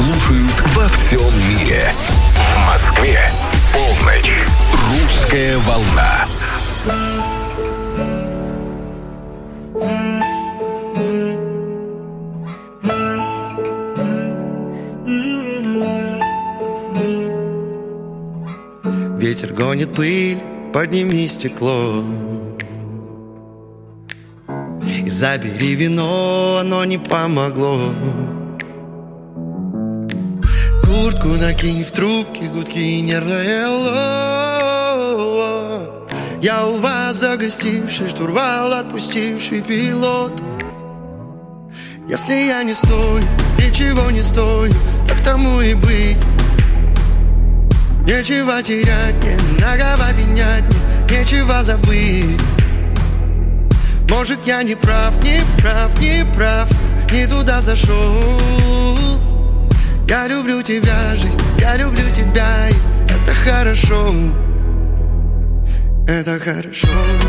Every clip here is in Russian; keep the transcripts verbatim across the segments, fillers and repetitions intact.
слушают во всем мире. В Москве полночь. Русская волна. Ветер гонит пыль, подними стекло и забери вино, оно не помогло. Куртку накинь, в трубке гудки и нервное «Алло». Я у вас загостивший, штурвал отпустивший пилот. Если я не стою, ничего не стою, так тому и быть. Нечего терять, не нагова пенять, не, нечего забыть. Может, я не прав, не прав, не прав, не туда зашел. Я люблю тебя, жизнь, я люблю тебя, и это хорошо. Это хорошо.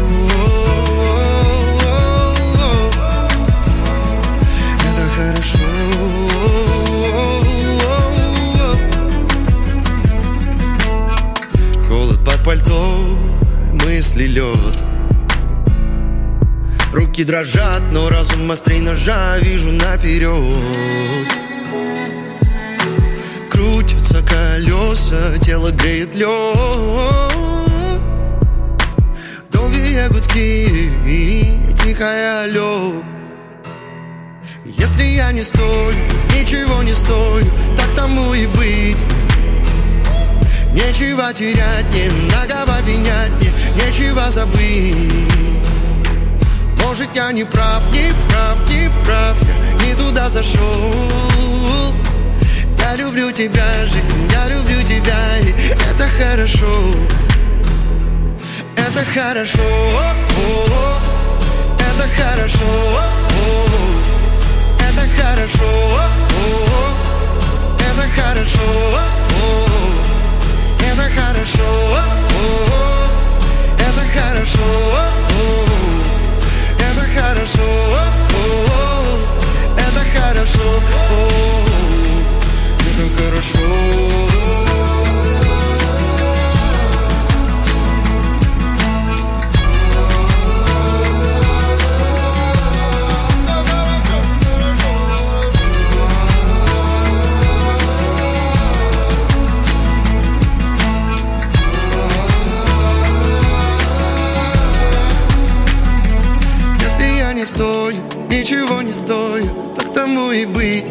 Это хорошо. Холод под пальто, мысли лед. Руки дрожат, но разум острей ножа, вижу наперед. Крутятся колеса, тело греет лед. Долгие гудки и тихое алло. Если я не стою, ничего не стою, так тому и быть. Нечего терять, не нагова пенять, не, нечего забыть. Может, я не прав, не прав, не прав, я не туда зашел. Я люблю тебя, жизнь, я люблю тебя, и это хорошо. Это хорошо, это хорошо, это хорошо, это хорошо. Это хорошо, это хорошо, это хорошо, это хорошо, это хорошо. Не стою, ничего не стою, так тому и быть.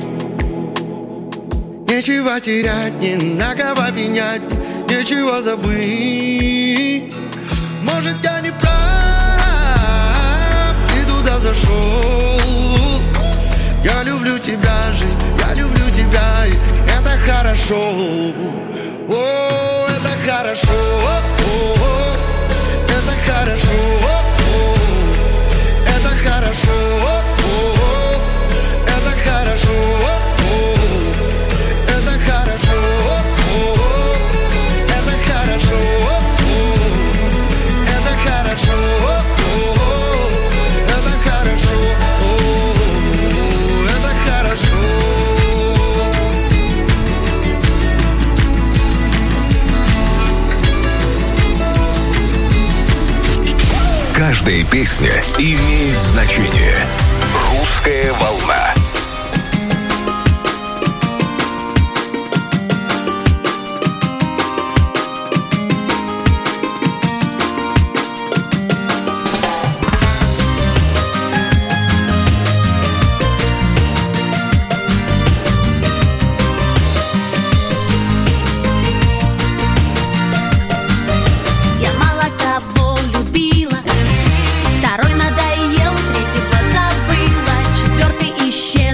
Нечего терять, не нагова пенять, нечего забыть. Может, я не прав, ты туда зашел. Я люблю тебя, жизнь, я люблю тебя, и это хорошо. О, это хорошо, о, это хорошо. Это хорошо, это хорошо, это хорошо, это хорошо, это хорошо, это хорошо, это хорошо. Каждая песня имеет значение. Русская волна. Второй надоел, третьего забыла, четвертый исчез.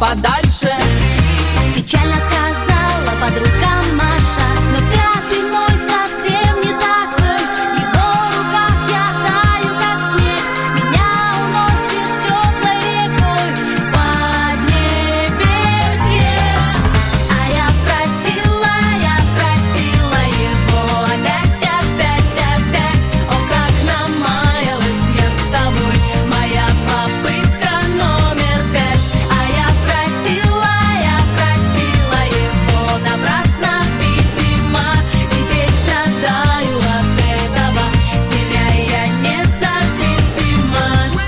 подальше. Печально сказала подруга Маша, но пятый мой совсем не такой. В его руках я таю, как снег, меня уносит теплой рекой в поднебесье. А я простила, я простила его опять, опять, опять. О, как намаялась я с тобой, моя попытка номер пять. А я простила, я простила его напрасно, видимо. Теперь страдаю от этого, теряя независимость.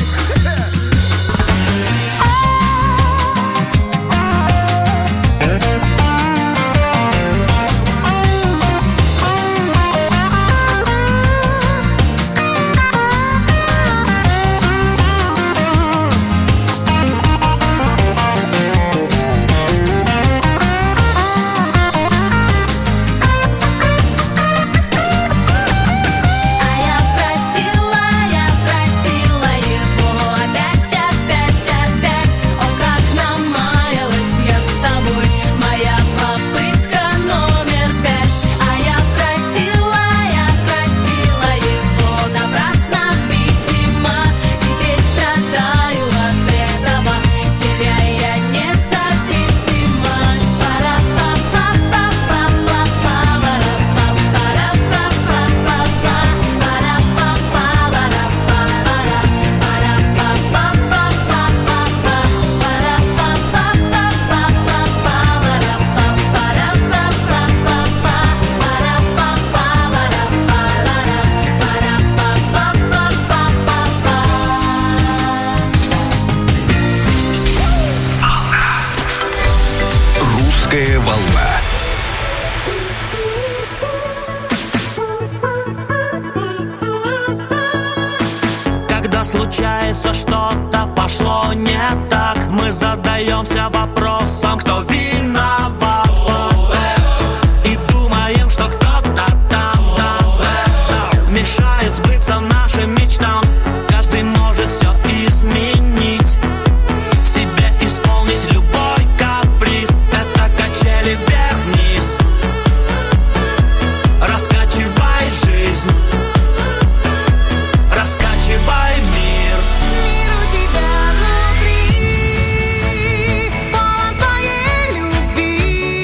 А я простила, я простила его опять, опять, опять. О, как намаялась я с тобой, моя попытка номер пять. А я простила, я простила его напрасно, видимо. Теперь страдаю от этого, теряя независимость. Русская волна. Когда случается что-то пошло не так, мы задаемся вопросом, кто виноват. И думаем, что кто-то там, там мешает сбыться нашим мечтам. Каждый может все изменить, в себе исполнить любой каприз. Это качели вверх-вниз, раскачивай жизнь, раскачивай мир. Мир у тебя внутри, полон твоей любви.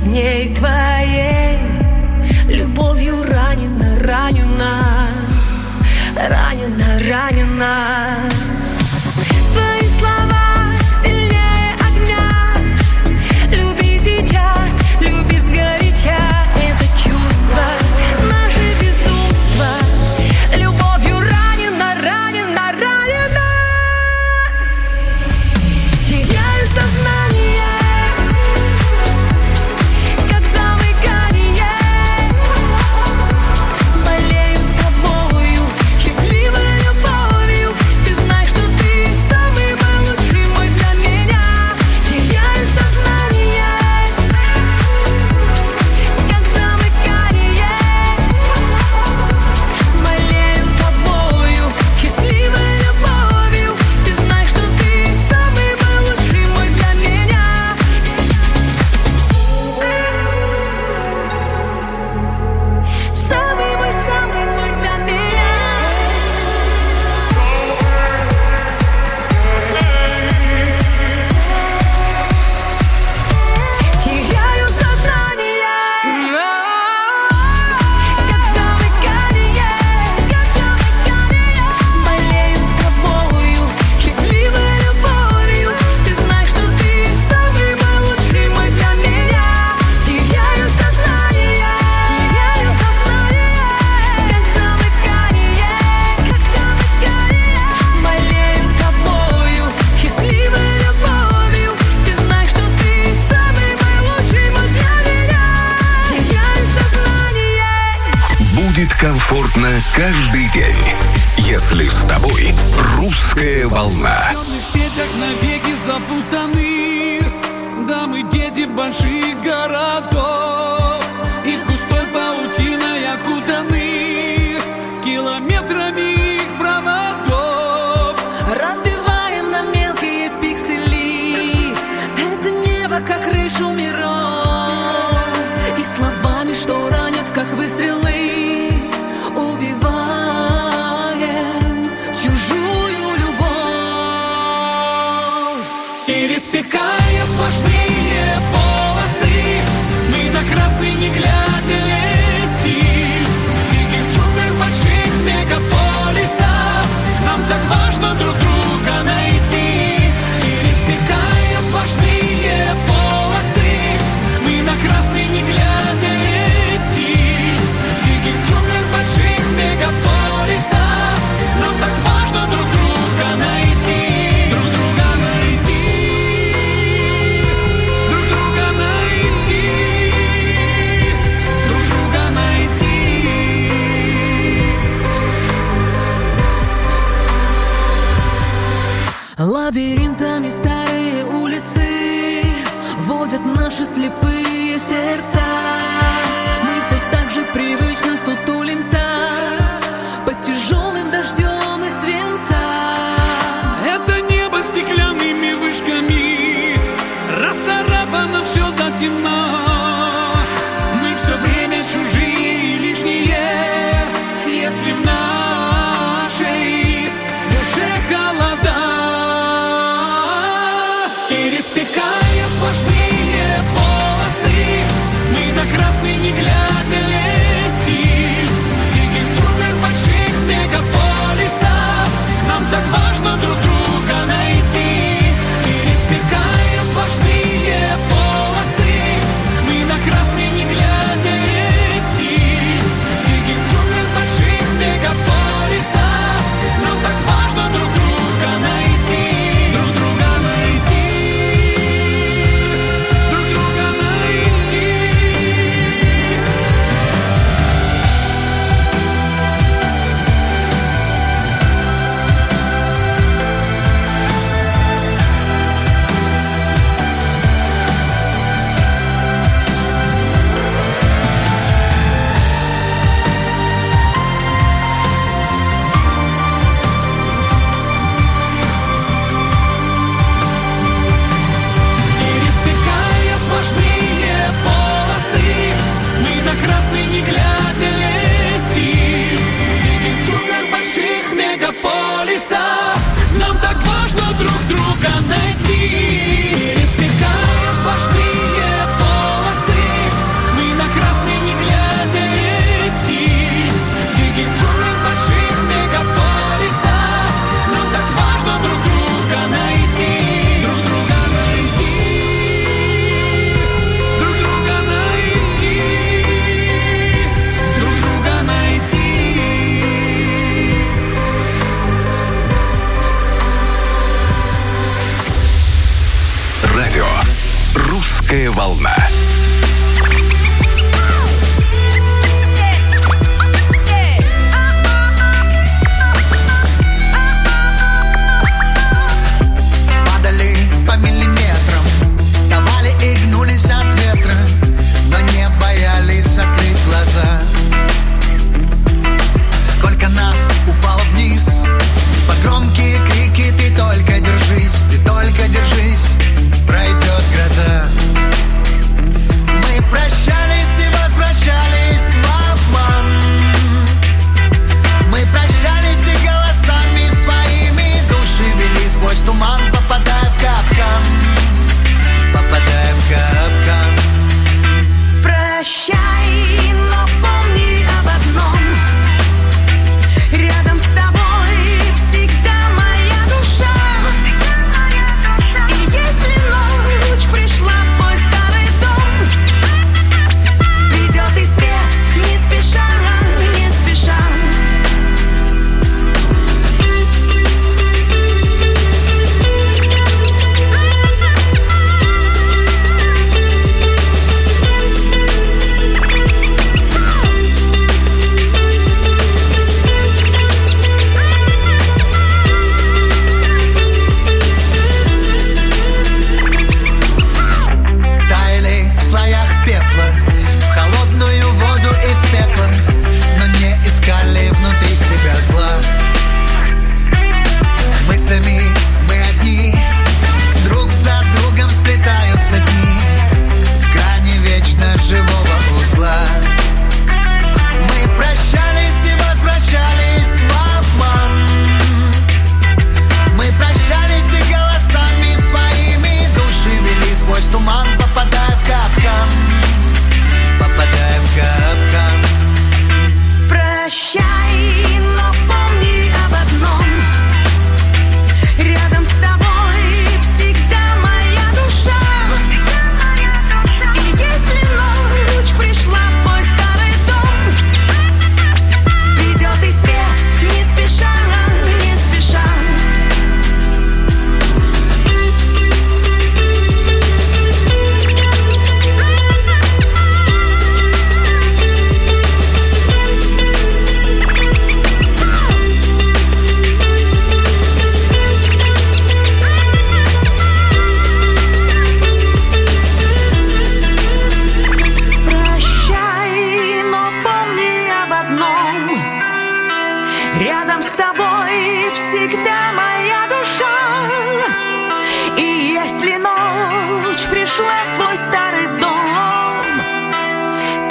дней твоей любовью ранена, ранена, ранена, ранена. Твои слова сильнее огня. Люби сейчас, люби сгоряча. Это чувство, наше безумство. Любовью ранена, ранена, ранена. Теряю сознание, как замыкание. Болею тобою, счастливой любовью. Ты знаешь, что ты самый мой лучший, мой для меня. Теряю сознание, как замыкание. Болею тобою, счастливой любовью. Ты знаешь, что ты самый мой лучший, мой для меня. Самый мой, самый мой для меня. Теряю сознание, как замыкание, как замыкание. Болею тобою, счастливой любовью. Ты знаешь, что ты самый мой лучший, мой для меня. Теряю сознание, теряю сознание, как замыкание, как замыкание. Болею тобою, счастливой любовью. Ты знаешь, что ты самый мой лучший, мой для меня. Теряю сознание. Будет комфортно каждый день, если с тобой «Русская волна». В темных сетях навеки запутаны дамы, дети больших городов. Их густой паутиной окутаны километрами их проводов. Разбиваем на мелкие пиксели это небо, как крышу миров. И словами, что ранят, как выстрелы, убиваем чужую любовь. Пересекая сплошные полосы, мы на красный не глядя летим. В диких джунглях больших мегаполисов нам так важно друг друга найти. Пересекая сплошные полосы, мы на красный не глядя летим. В диких джунглях больших мегаполисов нам так важно друг друга найти. Друг друга найти. Друг друга найти. Друг друга найти. Лабиринтами старые улицы водят наши слепые сердца. Мы все так же привычно сутулимся под тяжелым дождем из свинца. Это небо стеклянными вышками расцарапано все до темна. Мы все время чужие и лишние, если в нашей душе холода. Пересекая сплошные полосы, мы на красный не глядя летим. В диких джунглях больших мегаполисов нам так важно друг друга найти. Пересекая сплошные полосы, мы на красный не глядя летим. В диких джунглях больших мегаполисов нам так важно друг друга найти. Друг друга найти. Друг друга найти. Пересекая сплошные полосы, мы на красный не глядя летим. В диких джунглях больших мегаполисов нам так важно друг друга найти. Пересекая сплошные полосы,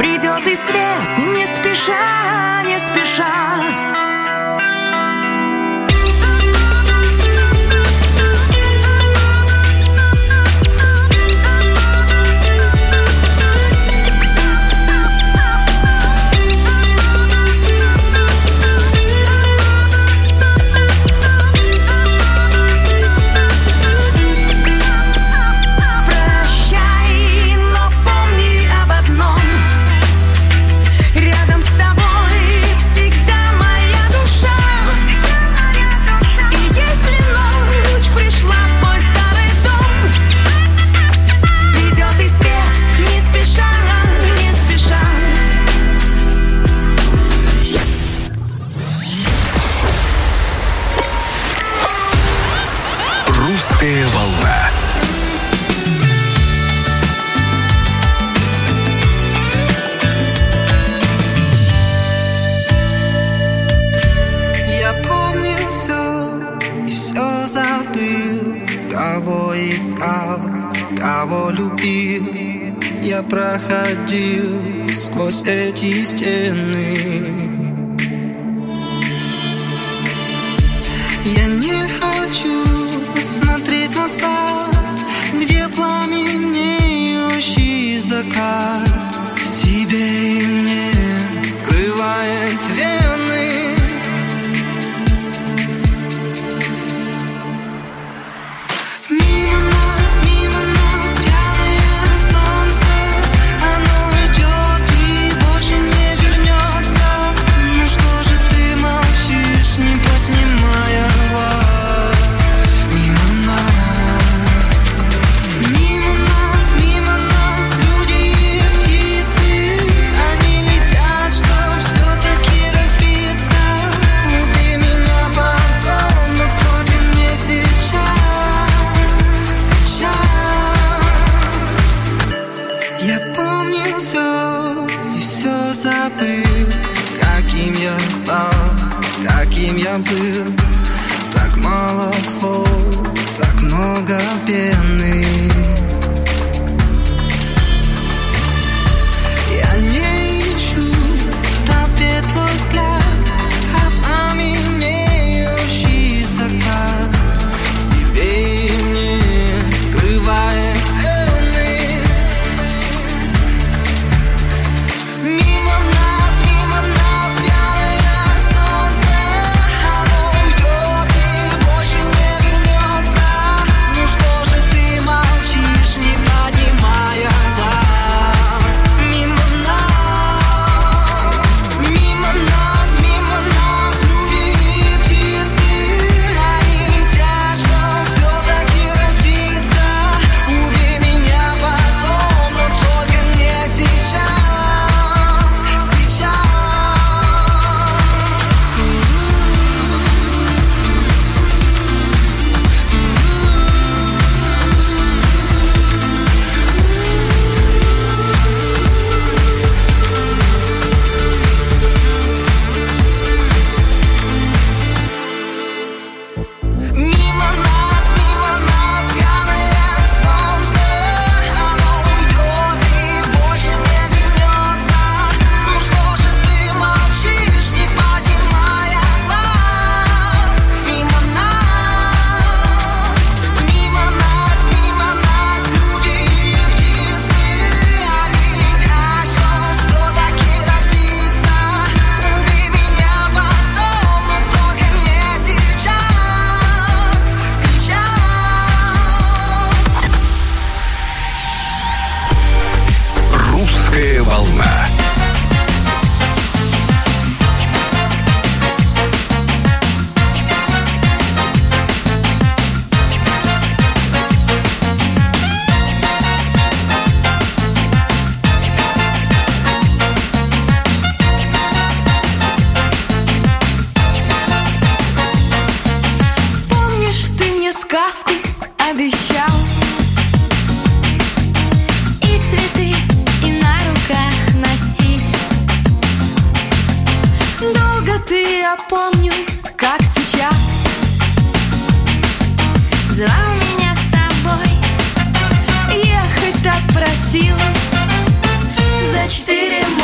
Придет и свет, не спеша, не спеша. Русская волна. Я помню все и все забыл, кого искал, кого любил. Я проходил сквозь эти стены. Я не хочу смотреть назад, где пламенеющий закат себе и мне вскрывает вены. Мимо нас, мимо нас пьяное солнце, оно уйдет и больше не вернется. Ну что же ты молчишь, не поднимая глаз? Мимо нас, мимо нас, мимо нас люди и птицы, они летят, чтоб все-таки разбиться. Убей меня потом, но только не сейчас, сейчас. Я помню все и все забыл, каким я стал, каким я был. Так мало слов, так много пены. Я не ищу в толпе твой взгляд, а пламенеющий закат себе и мне скрывает вены. Мимо нас, мимо нас пьяное солнце, оно уйдет и больше не вернется. Ну что же ты молчишь, не поднимая глаз? Мимо нас, мимо нас, мимо нас люди и птицы, они летят, чтоб все-таки разбиться. Убей меня потом, но только не сейчас, сейчас. Мимо нас, мимо нас пьяное солнце, оно уйдет и больше не вернется. Ну что же ты молчишь, не поднимая глаз? Мимо нас, мимо нас, мимо нас люди и птицы, они летят, чтоб все-таки разбиться. Убей меня потом, но только не сейчас, сейчас. Русская волна. Помнишь, ты мне сказку обещал? И цветы, и на руках носить. Долго ты, я помню, как сейчас, звал меня с собой, ехать так просил. За четыре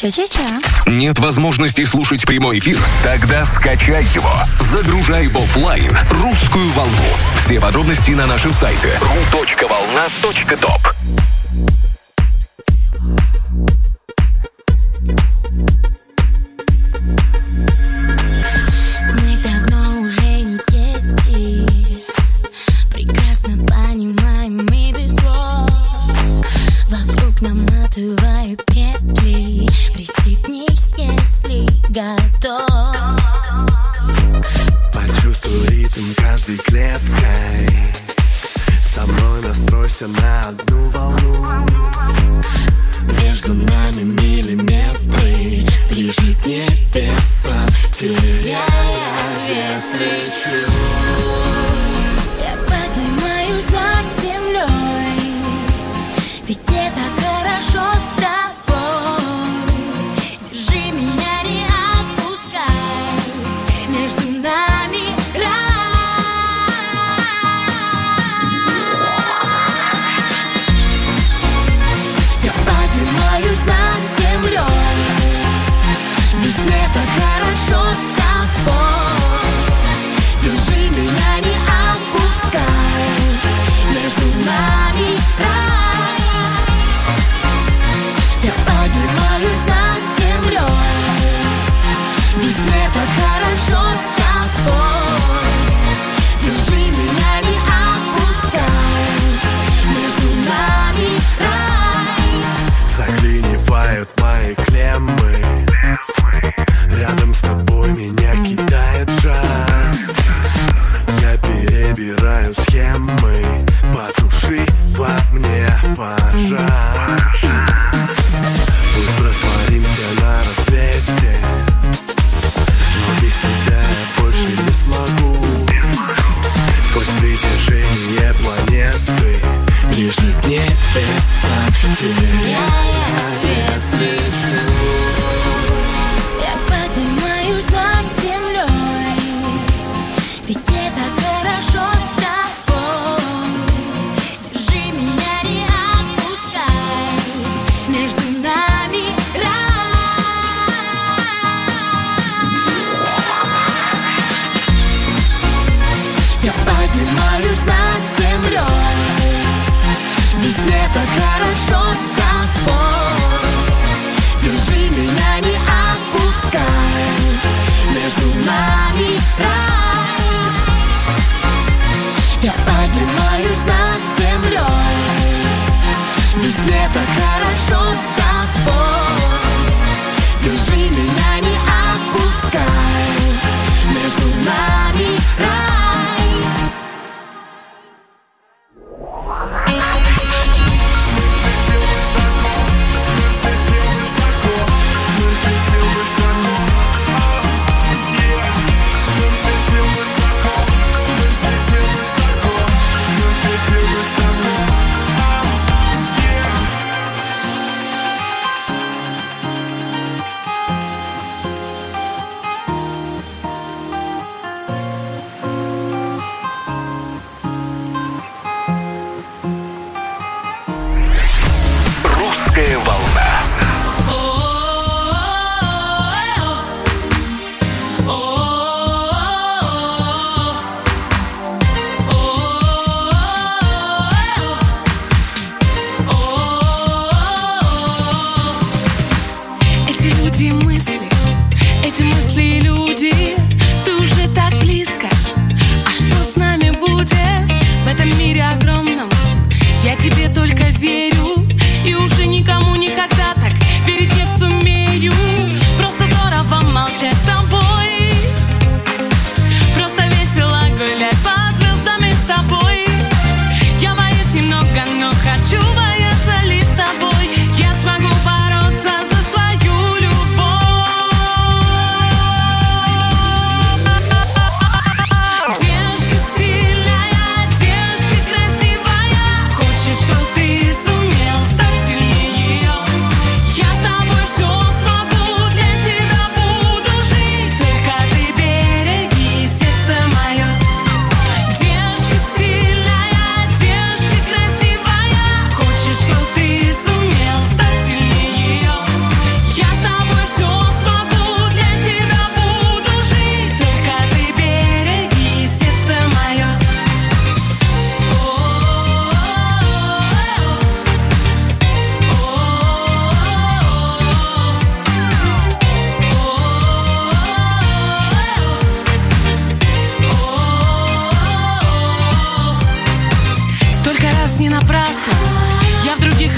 Ча-ча-ча. Нет возможности слушать прямой эфир? Тогда скачай его. Загружай в офлайн «Русскую волну». Все подробности на нашем сайте ру точка волна точка топ. Мы давно уже не дети, прекрасно понимаем мы без слов. Вокруг наматывают петли, пристегнись, если готов. Почувствуй ритм каждой клеткой, со мной настройся на одну волну. Между нами миллиметры, ближе к небесам, теряя вес, лечу. Я поднимаюсь над землей, ведь мне так хорошо с тобой. Держи меня, не отпускай, между нами рай. Я поднимаюсь над землей, ведь мне так хорошо с тобой. Держи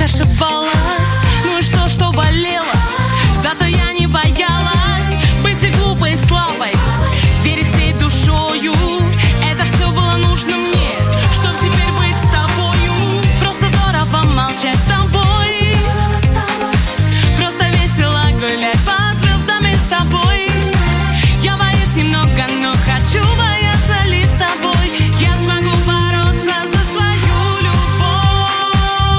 ошибалась. Ну и что, что болело? Зато я не боялась быть и глупой, и слабой, верить всей душою. Это все было нужно мне, чтоб теперь быть с тобою. Просто здорово молчать с тобой, просто весело гулять под звездами с тобой. Я боюсь немного, но хочу бояться лишь с тобой. Я смогу бороться за свою любовь.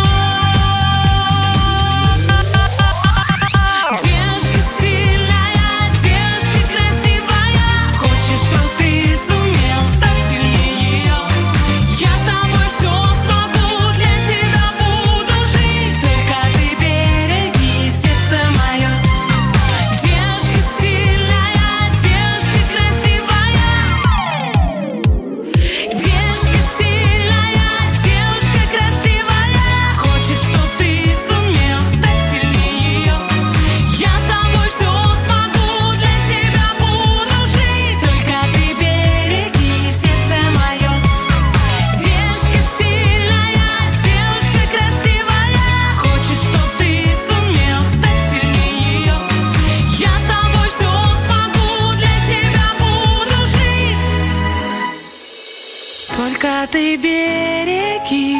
Девушка сильная, девушка красивая, хочешь, чтоб ты сумел стать сильнее ее. Я с тобой все смогу, для тебя буду жить. Только ты береги сердце мое. Девушка сильная, девушка красивая, девушка сильная, девушка красивая, хочет, чтоб ты сумел стать сильнее ее. Я с тобой все смогу, для тебя буду жить. Только ты береги сердце мое. Девушка сильная, девушка красивая, хочет, чтоб ты сумел стать сильнее ее. Я с тобой все смогу, для тебя буду жить. Только ты береги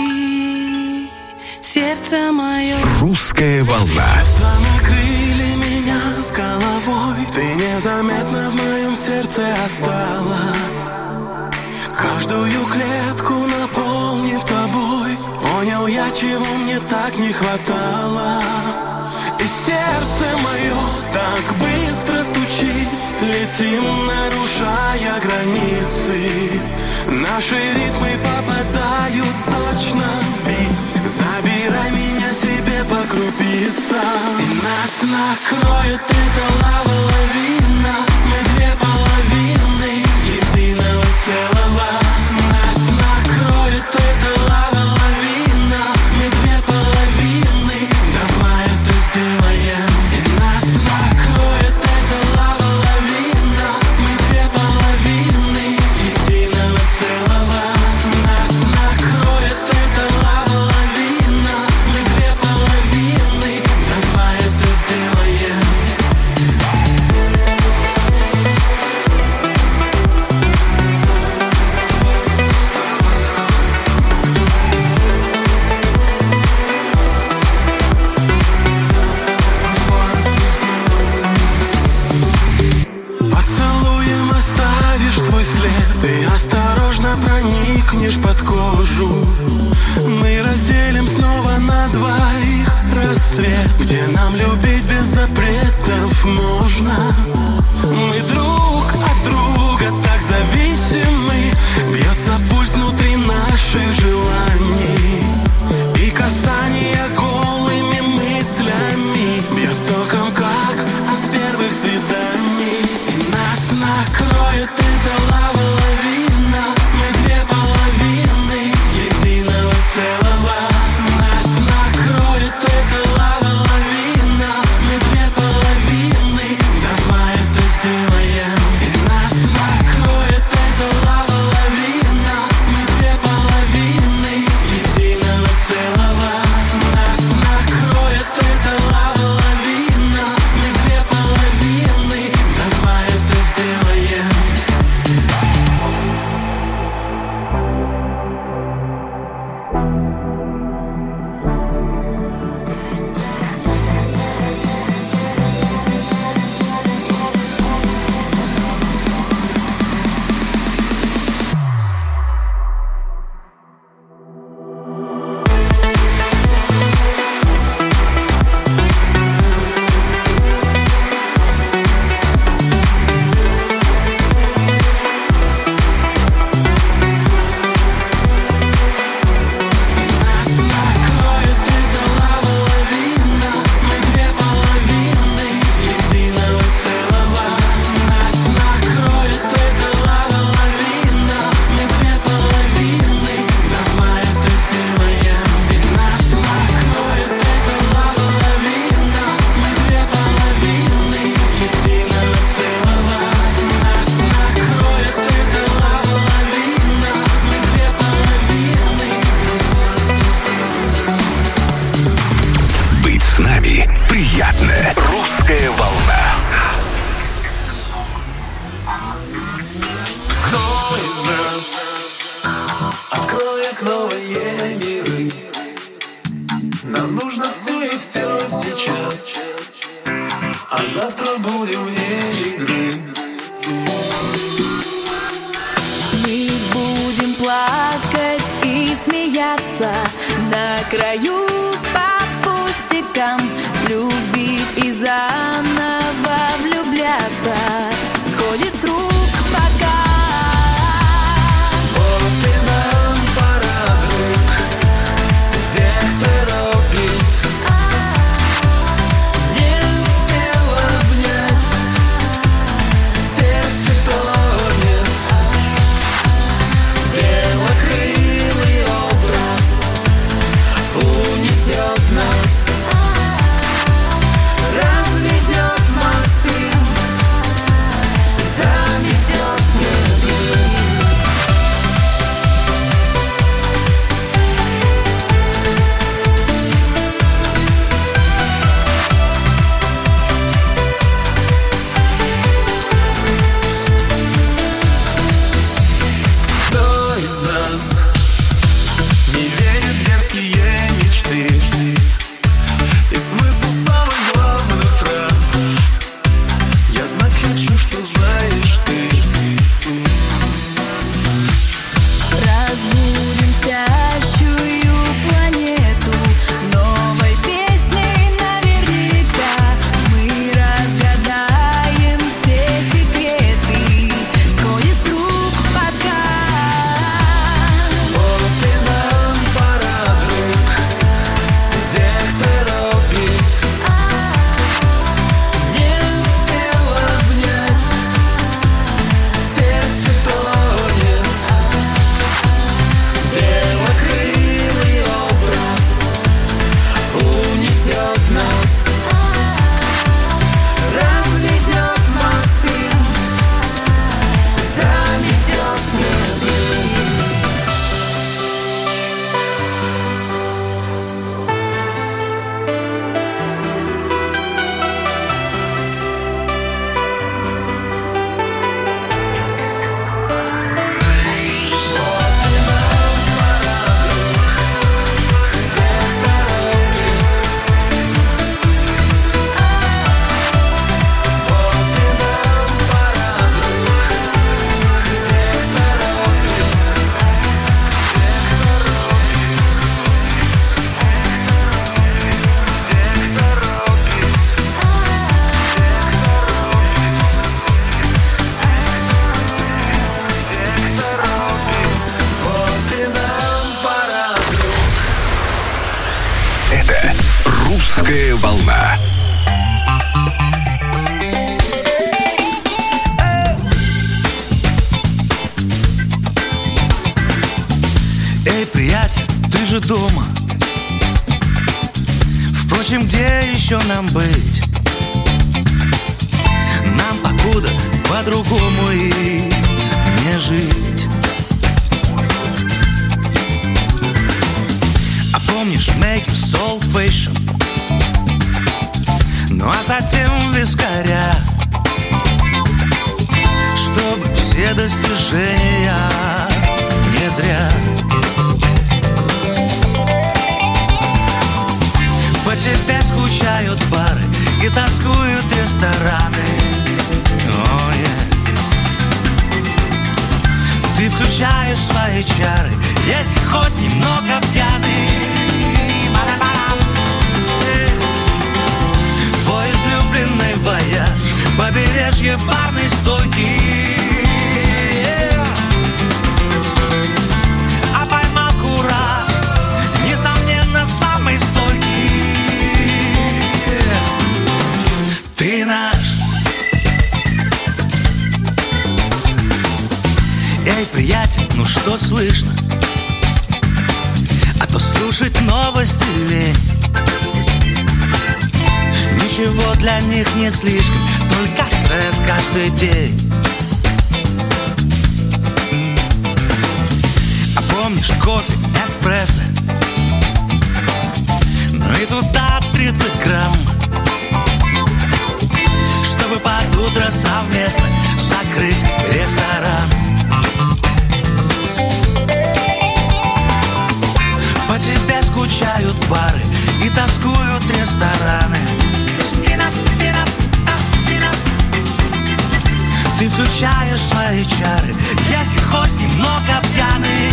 сердце мое. Русская волна. Накрыли меня с головой, ты незаметно в моем сердце осталась. Каждую клетку наполнив тобой, понял я, чего мне так не хватало. И сердце мое так быстро стучит, летим, нарушая границы. Наши ритмы попадают точно в бит. Забирай меня себе по крупицам, и нас накроет эта лава-лавина. Мы две половины единого целого. Нас накроет эта лава-лавина. Мы две половины, давай это сделаем. И нас накроет эта лава-лавина. Мы две половины единого целого. Нас накроет эта лава-лавина. Мы две половины, давай это сделаем. Поцелуем оставишь свой след, ты осторожно проникнешь под кожу. Мы разделим снова на двоих рассвет, где нам любить без запретов можно. Мы друг от друга так зависимы, бьется пульс внутри наших желаний. И касание голыми мыслями бьет током, как от первых свиданий. И нас накроет эта лава-лавина. Мы две половины единого целого. Нас накроет эта лава-лавина. Мы две половины, давай это сделаем. И нас накроет эта лава-лавина. Мы две половины единого целого. Нас накроет эта лава-лавина. Мы две половины, давай это сделаем. из нас откроет новые миры? Нам нужно все и все сейчас, а завтра будем вне игры. Мы будем плакать и смеяться на краю по пустякам, любить и заново влюбляться. Сходит с рук пока. Вот и нам пора, друг, век торопит. Не успел обнять, сердце тонет. Белокрылый образ унесет нас, разведет мосты, заметет следы. Кто из нас не верит в дерзкие мечты и смысл самых главных фраз? Я знать хочу, что знаешь ты. Разбудим спящую планету новой песней наверняка. Мы разгадаем все секреты. Сходит с рук пока. Вот и нам пора, друг, век торопит. Не успел обнять, сердце тонет. Белокрылый образ унесет нас, разведет мосты, заметет следы. Это «Русская волна». Эй, приятель, ты же дома. Впрочем, где еще нам быть? Нам покуда по-другому и не жить. А помнишь Makers Old Fashion? Ну а затем вискаря, чтобы все достижения не зря. По тебе скучают бары и тоскуют рестораны. О, yeah. Ты включаешь свои чары, если хоть немного пьяный. Твой излюбленный вояж, побережье барной стойки. А поймал кураж, несомненно, самый стойкий. Ты наш. Эй, приятель, ну что слышно? А то слушать новости лень. Ничего для них не слишком, только стресс каждый день. А помнишь кофе, эспрессо? Ну и туда тридцать грамм, чтобы под утро совместно закрыть ресторан. свои чары, если хоть немного пьяный.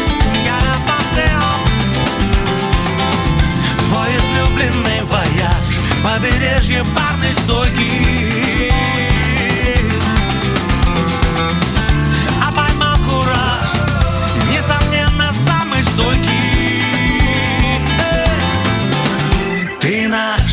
Твой излюбленный вояж, побережье барной стойки. А поймал кураж, несомненно, самый стойкий. Ты наш.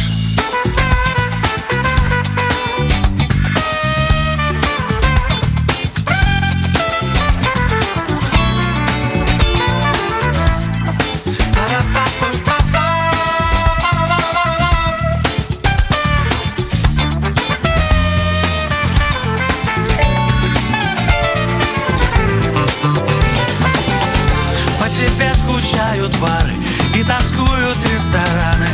Бары и тоскуют рестораны.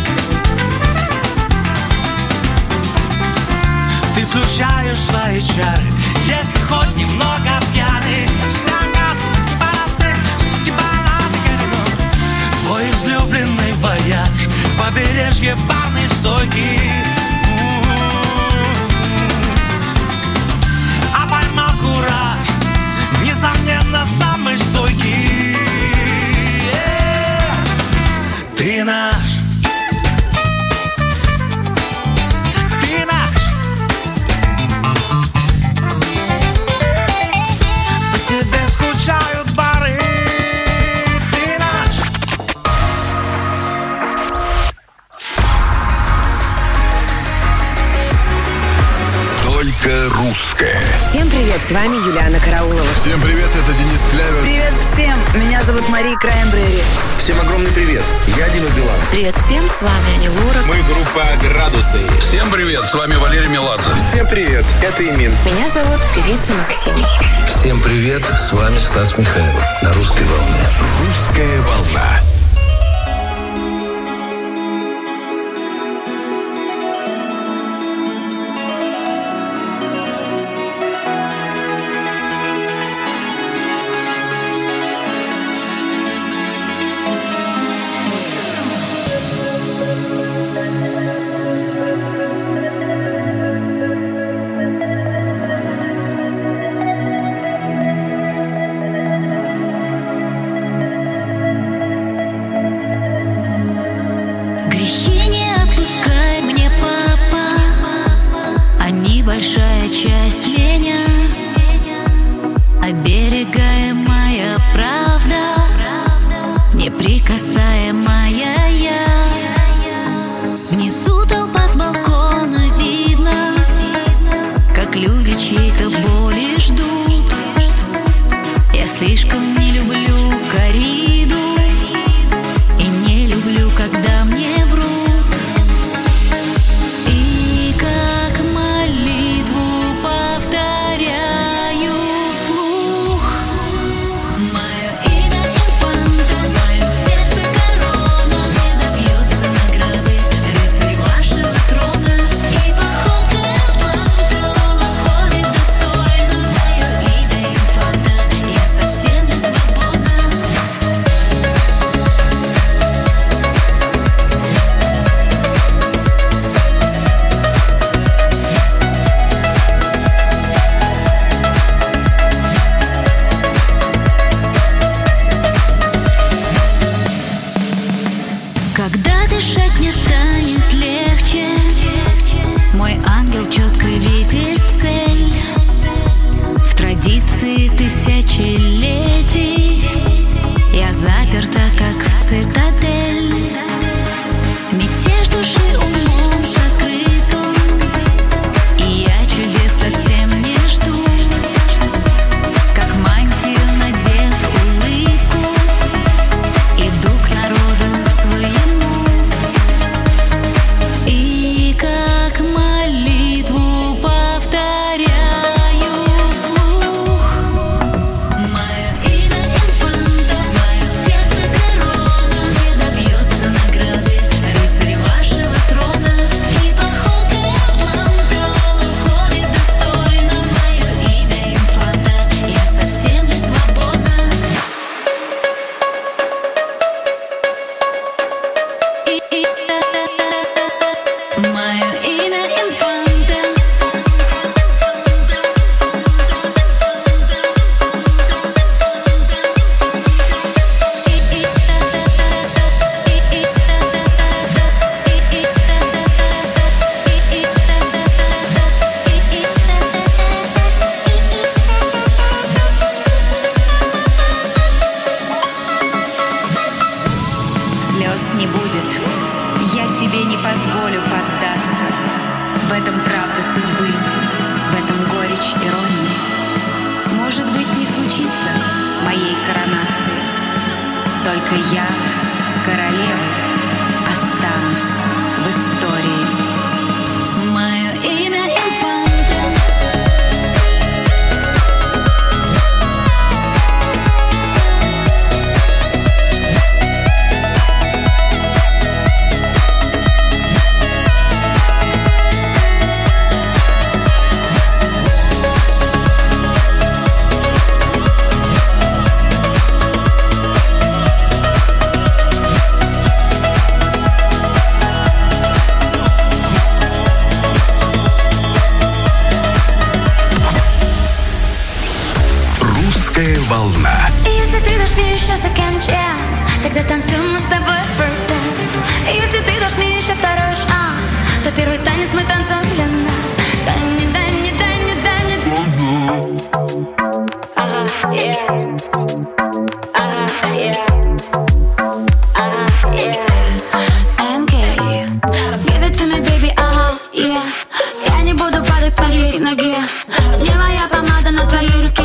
Ты включаешь свои чары, если хоть немного пьяный. Твой излюбленный вояж, побережье барной стойки. А поймал кураж, несомненно, самый стойкий. Ты наш, ты наш. По тебе скучают бары. Ты наш. Только русская. Всем привет, с вами Юлиана Караулова. Всем привет, это Денис Клявер. Привет всем, меня зовут Мария Краймбрери. Всем огромный привет, я Дима Билан. Привет всем, с вами Ани Лорак. Мы группа «Градусы». Всем привет, с вами Валерий Меладзе. Всем привет, это Имин. Меня зовут певица Максим. Всем привет, с вами Стас Михайлов на «Русской волне». «Русская волна». Большая часть меня, оберегаемая правда, неприкасаемая я. Внизу толпа с балкона, видно, как люди чьей-то боли ждут. Я слишком не люблю корриду и не люблю, когда мне врут. Когда дышать мне станет легче, мой ангел четко видит цель. В традиции тысячелетий я заперта, как в цитадель. Мятеж души умом закрыт он, и я чудес совсем не жду. Как мантию надев улыбку, иду к народу своему. И как молитву повторяю вслух. Мое имя инфанта, в моем сердце корона, не только я королевой останусь в истории. Мое имя Инфанта. Волна. Если ты дашь мне еще second chance, тогда танцуем мы с тобой first dance. Если ты дашь мне еще второй шанс, то первый танец мы танцуем для нас. Дай мне, дай мне, дай мне, дай мне. Ага, yeah. Ага, yeah. Ага, yeah. эм кей, give it to me, baby, ага, yeah. Я не буду падать к твоей ноге. Мне моя помада на твоей руке.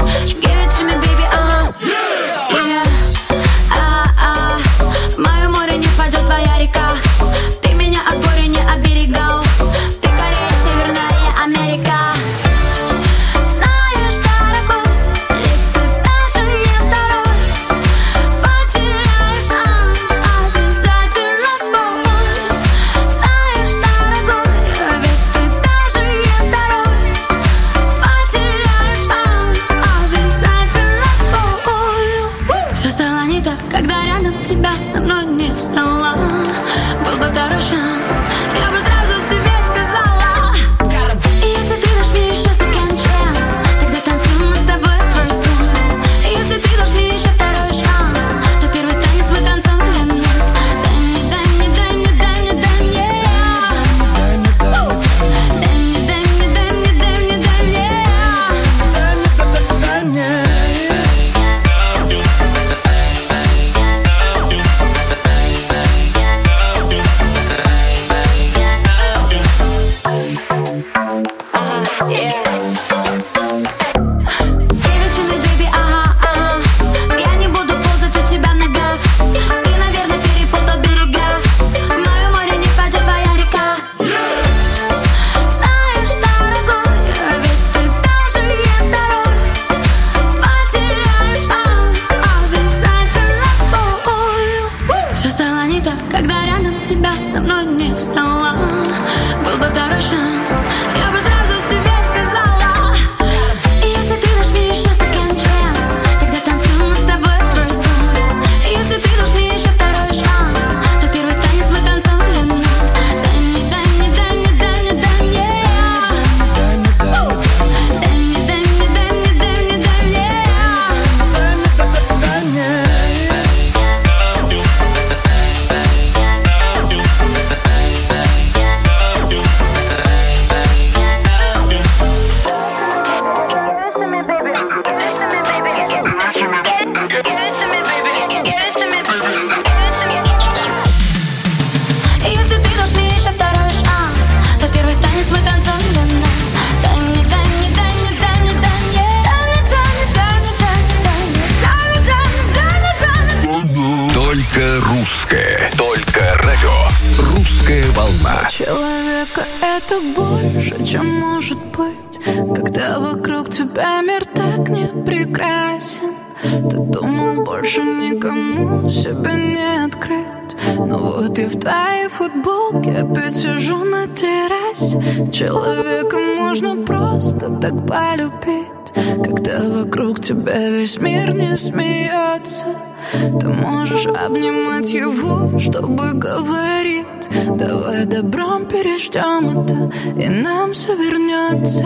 Русское. Только радио. Русская волна. Человека это больше, чем может быть, когда вокруг тебя мир так не прекрасен. Ты думал, больше никому себя не открыть, но вот и в твоей футболке опять сижу на террасе. Человека можно просто так полюбить, когда вокруг тебя весь мир не смеется. Ты можешь обнимать его, чтобы говорить: давай добром переждем это, и нам все вернется.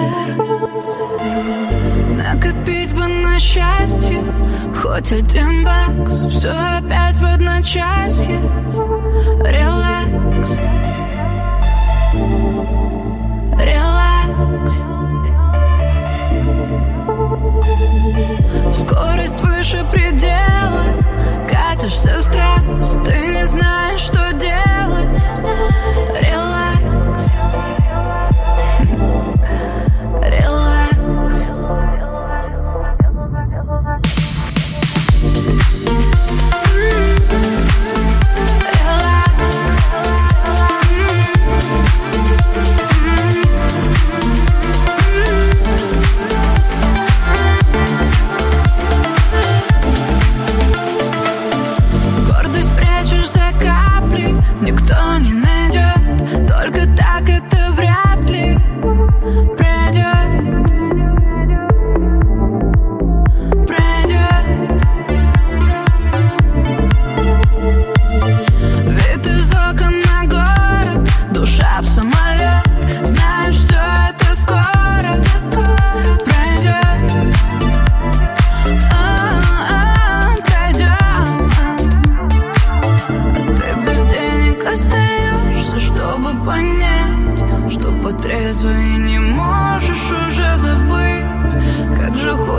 Накопить бы на счастье хоть один бакс, все опять в одночасье. Релакс, релакс. Скорость выше предела, катишься страсть, ты не знаешь, что делать. Релакс, релакс.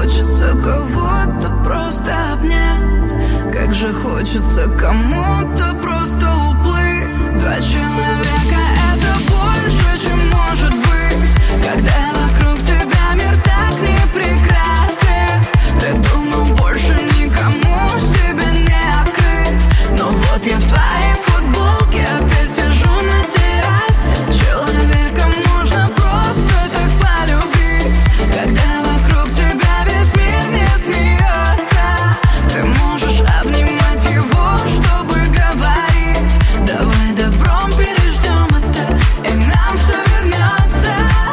хочется кого-то просто обнять, как же хочется кому-то просто уплыть. Два человека — это больше, чем может быть, когда вокруг тебя мир так не прекрасен. Ты думал, больше никому себе не открыть, но вот я в твоей футболке опять сижу на террасе. Человека можно просто так полюбить, когда вокруг тебя весь мир не смеется. Ты можешь обнимать его, чтобы говорить: давай добром переждем это, и нам все вернется.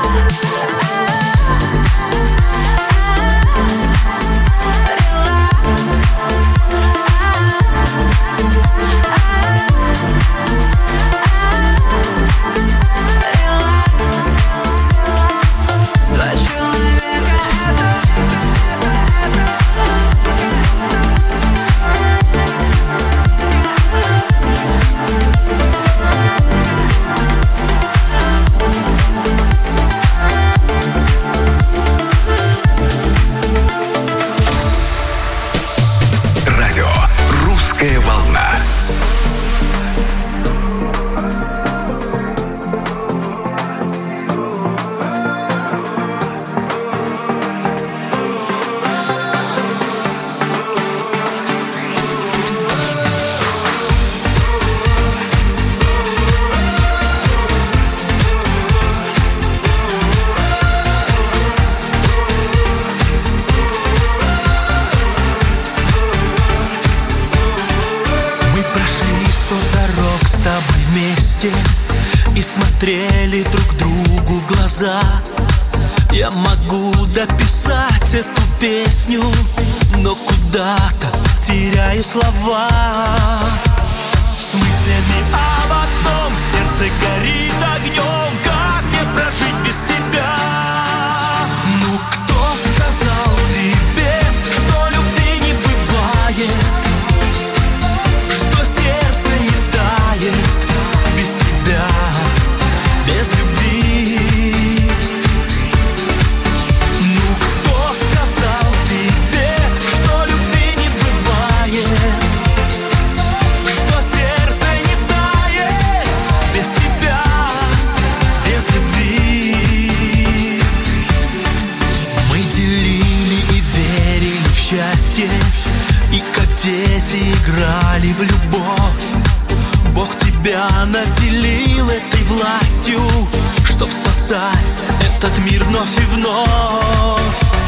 Радио «Русская волна». И смотрели друг другу в глаза. Я могу дописать эту песню, но куда-то теряю слова. С мыслями об одном сердце горит огнем. Как мне прожить без тебя? Ну кто сказал тебе, что любви не бывает, что сердце не тает без тебя, без любви? Ну кто сказал тебе, что любви не бывает, что сердце не тает без тебя, без любви? Мы делили и верили в счастье, и как дети играли в любовь. Бог тебя наделил этой властью, чтоб спасать этот мир вновь и вновь.